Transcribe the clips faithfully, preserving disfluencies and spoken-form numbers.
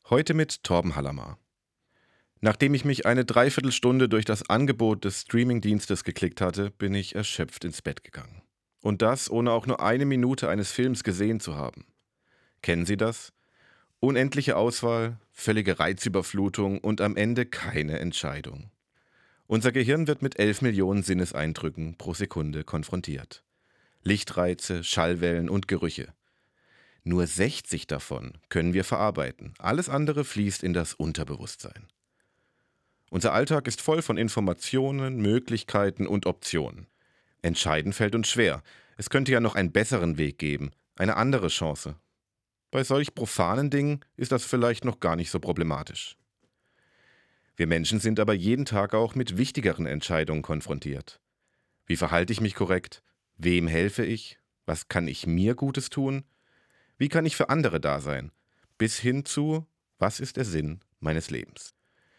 Heute mit Torben Hallermar. Nachdem ich mich eine Dreiviertelstunde durch das Angebot des Streamingdienstes geklickt hatte, bin ich erschöpft ins Bett gegangen. Und das, ohne auch nur eine Minute eines Films gesehen zu haben. Kennen Sie das? Unendliche Auswahl, völlige Reizüberflutung und am Ende keine Entscheidung. Unser Gehirn wird mit elf Millionen Sinneseindrücken pro Sekunde konfrontiert. Lichtreize, Schallwellen und Gerüche. Nur sechzig davon können wir verarbeiten. Alles andere fließt in das Unterbewusstsein. Unser Alltag ist voll von Informationen, Möglichkeiten und Optionen. Entscheiden fällt uns schwer. Es könnte ja noch einen besseren Weg geben, eine andere Chance. Bei solch profanen Dingen ist das vielleicht noch gar nicht so problematisch. Wir Menschen sind aber jeden Tag auch mit wichtigeren Entscheidungen konfrontiert. Wie verhalte ich mich korrekt? Wem helfe ich? Was kann ich mir Gutes tun? Wie kann ich für andere da sein? Bis hin zu, was ist der Sinn meines Lebens?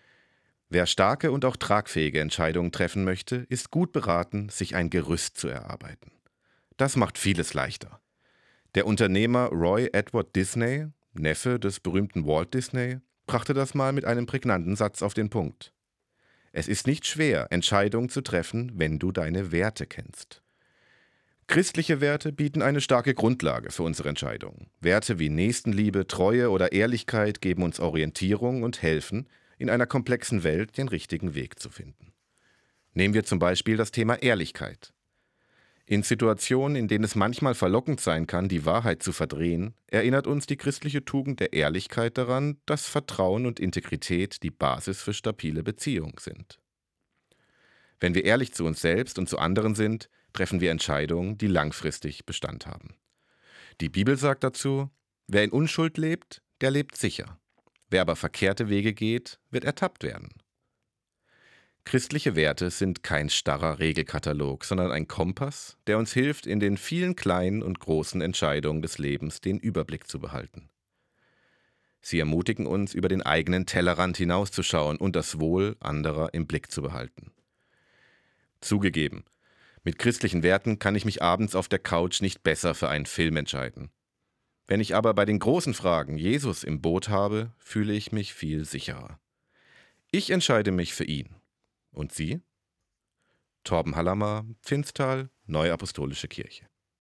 Wer starke und auch tragfähige Entscheidungen treffen möchte, ist gut beraten, sich ein Gerüst zu erarbeiten. Das macht vieles leichter. Der Unternehmer Roy Edward Disney, Neffe des berühmten Walt Disney, brachte das mal mit einem prägnanten Satz auf den Punkt. Es ist nicht schwer, Entscheidungen zu treffen, wenn du deine Werte kennst. Christliche Werte bieten eine starke Grundlage für unsere Entscheidungen. Werte wie Nächstenliebe, Treue oder Ehrlichkeit geben uns Orientierung und helfen, in einer komplexen Welt den richtigen Weg zu finden. Nehmen wir zum Beispiel das Thema Ehrlichkeit. In Situationen, in denen es manchmal verlockend sein kann, die Wahrheit zu verdrehen, erinnert uns die christliche Tugend der Ehrlichkeit daran, dass Vertrauen und Integrität die Basis für stabile Beziehungen sind. Wenn wir ehrlich zu uns selbst und zu anderen sind, treffen wir Entscheidungen, die langfristig Bestand haben. Die Bibel sagt dazu, wer in Unschuld lebt, der lebt sicher. Wer aber verkehrte Wege geht, wird ertappt werden. Christliche Werte sind kein starrer Regelkatalog, sondern ein Kompass, der uns hilft, in den vielen kleinen und großen Entscheidungen des Lebens den Überblick zu behalten. Sie ermutigen uns, über den eigenen Tellerrand hinauszuschauen und das Wohl anderer im Blick zu behalten. Zugegeben, mit christlichen Werten kann ich mich abends auf der Couch nicht besser für einen Film entscheiden. Wenn ich aber bei den großen Fragen Jesus im Boot habe, fühle ich mich viel sicherer. Ich entscheide mich für ihn. Und Sie? Torben Hallermar, Pfinstal, Neue Apostolische Kirche.